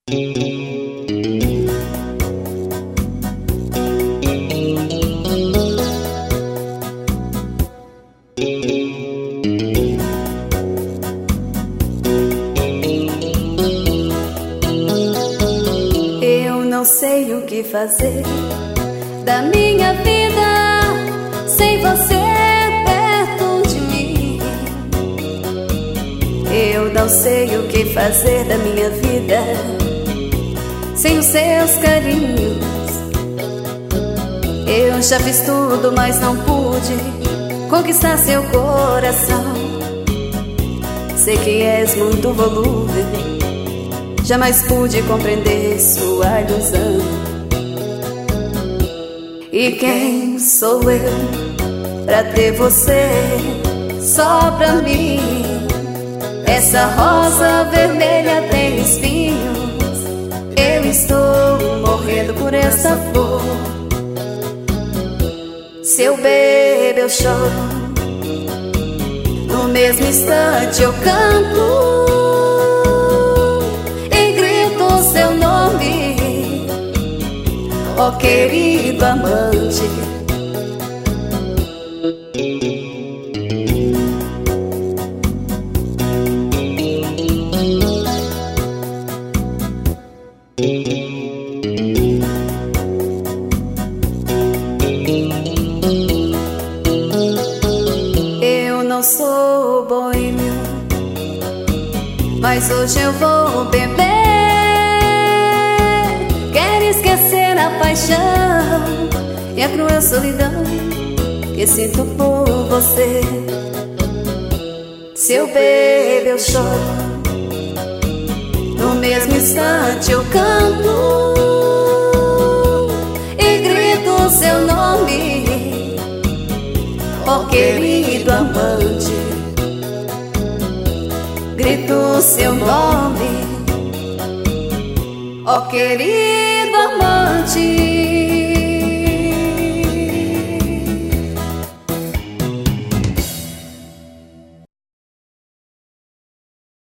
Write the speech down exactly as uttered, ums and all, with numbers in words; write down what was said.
Eu não sei o que fazer da minha vida sem você perto de mim. Eu não sei o que fazer da minha vida sem os seus carinhos. Eu já fiz tudo, mas não pude conquistar seu coração. Sei que és muito volúvel, jamais pude compreender sua ilusão. E quem sou eu pra ter você só pra mim? Essa rosa vermelha tem espinhos, eu estou morrendo por essa flor. Se eu bebo eu choro, no mesmo instante eu canto e grito seu nome, ó querido amante. Eu não sou boêmio, mas hoje eu vou beber. Quero esquecer a paixão e a cruel solidão que sinto por você. Se eu bebo eu choro, no mesmo instante eu canto e grito seu nome, ó querido amante. Grito seu nome, ó querido amante.